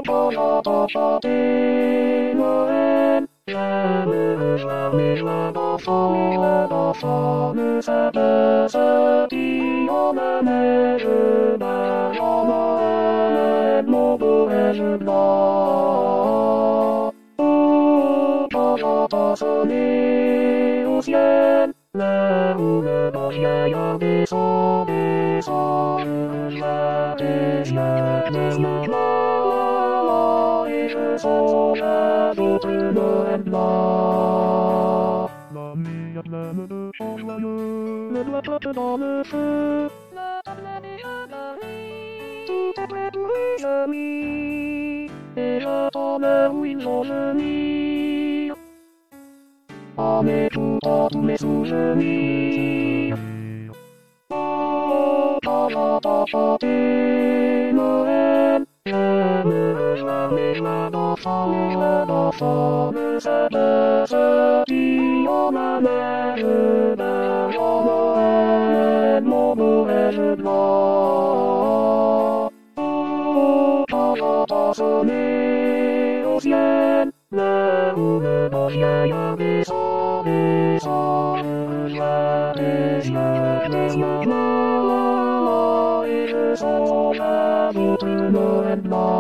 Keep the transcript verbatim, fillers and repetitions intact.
Là où le bagaillard descend, descend, je vois tes yeux de maman, et je songe à d'autres Noël blancs. La nuit à pleine de chants joyeux, le doigt flotte dans le feu, la table est à Paris, tout est prêt pour les amis, et j'attends l'heure où ils vont venir. En écoutant tous mes souvenirs. Oh, quand j'entends chanter Noël, je me vois mes joies d'enfant, mes joies d'enfant de cette sortie en la neige, d'argent Noël, mon Noël blanc. Oh, quand j'entends sonner au ciel, là où le bagaillard descend, descend, je vois tes yeux de maman, et je songe à d'autres Noël blancs.